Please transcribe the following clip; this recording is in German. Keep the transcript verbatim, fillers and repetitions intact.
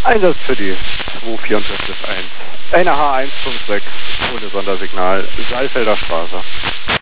Einsatz für die zwei vier eins eins. Eine H eins fünf sechs ohne Sondersignal, Saalfelder Straße.